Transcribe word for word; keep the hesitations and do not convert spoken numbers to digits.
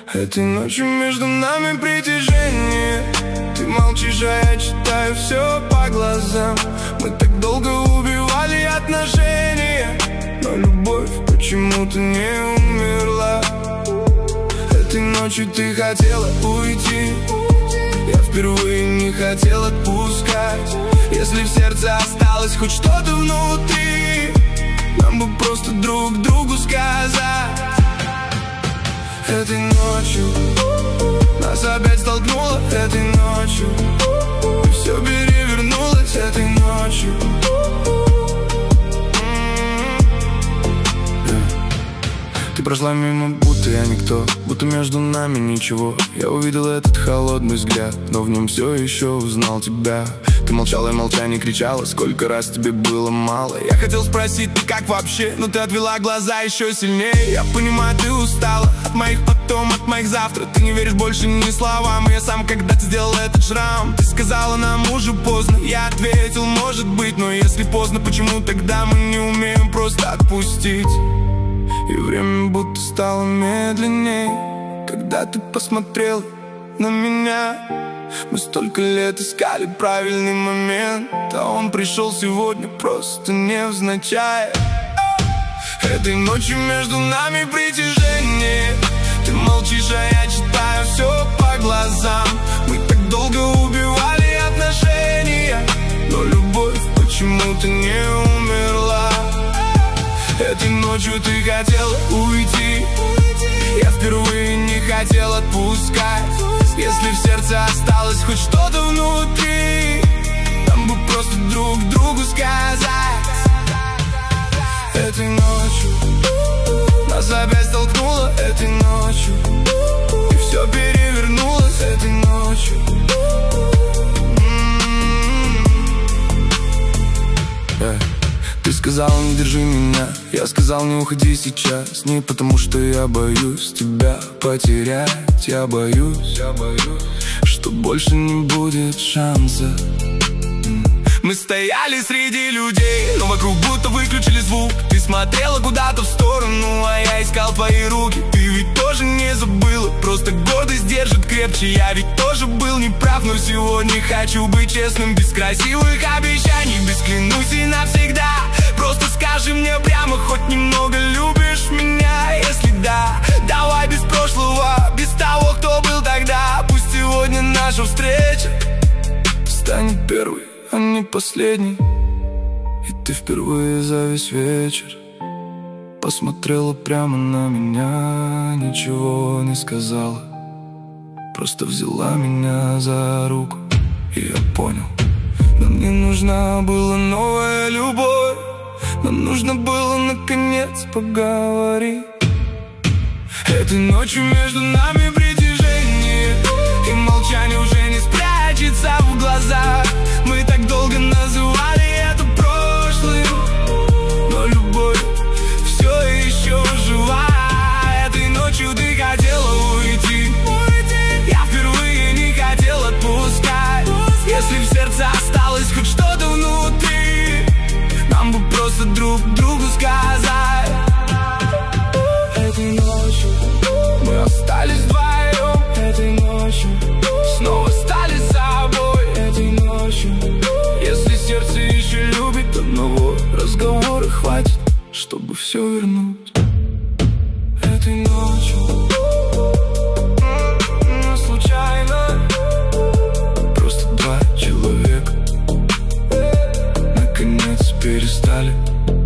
Этой ночью между нами притяжение. Ты молчишь, а я читаю все по глазам. Мы так долго убивали отношения, но любовь почему-то не умерла. Этой ночью ты хотела уйти, я впервые не хотел отпускать. Если в сердце осталось хоть что-то внутри, нам бы просто друг другу сказать. Этой ночью нас опять столкнуло, этой ночью и все перевернулось этой ночью. Ты прошла мимо, будто я никто, будто между нами ничего. Я увидел этот холодный взгляд, но в нем все еще узнал тебя. Ты молчала и молчание кричала, сколько раз тебе было мало. Я хотел спросить, ты как вообще, но ты отвела глаза еще сильнее. Я понимаю, ты устала от моих потом, от моих завтра. Ты не веришь больше ни словам, я сам когда-то сделал этот шрам. Ты сказала, нам уже поздно, я ответил, может быть. Но если поздно, почему тогда мы не умеем просто отпустить? И время будто стало медленней, когда ты посмотрел на меня. Мы столько лет искали правильный момент, а он пришел сегодня просто невзначай. Этой ночью между нами притяжение. Ты молчишь, а я читаю все по глазам. Мы так долго убивали отношения, но любовь почему-то не умерла. Этой ночью ты хотела уйти, я впервые не хотел отпускать. Если в сердце осталось хоть что-то внутри, нам бы просто друг другу сказать. Этой ночью нас опять столкнуло, этой ночью и все перевернулось этой ночью. Yeah. Ты сказала, не держи меня, я сказал, не уходи сейчас. Не потому что я боюсь тебя потерять. Я боюсь, я боюсь, что больше не будет шанса. Мы стояли среди людей, но вокруг будто выключили звук. Ты смотрела куда-то в сторону, а я искал твои руки. Ты ведь тоже не забыла, просто гордость держит крепче. Я ведь тоже был неправ, но сегодня хочу быть честным. Без красивых обещаний, без клянусь и навсегда. Просто скажи мне прямо, хоть немного любишь меня. Если да, давай без прошлого, без того, кто был тогда. Пусть сегодня наша встреча станет первой, а не последний. И ты впервые за весь вечер посмотрела прямо на меня, ничего не сказала, просто взяла меня за руку. И я понял, нам не нужна была новая любовь, нам нужно было наконец поговорить. Этой ночью между нами притяжение, и молчание уже не спрячется в глазах. Мы так долго называли это прошлым, но любовь все еще жива. Этой ночью ты хотела уйти, я впервые не хотел отпускать. Если в сердце осталось хоть что-то внутри, нам бы просто друг другу сказать. Этой ночью мы остались вдвоем, этой ночью снова стали собой. Этой ночью, если сердце еще любит, одного разговора хватит, чтобы все вернуть. Этой ночью но случайно просто два человека наконец перестали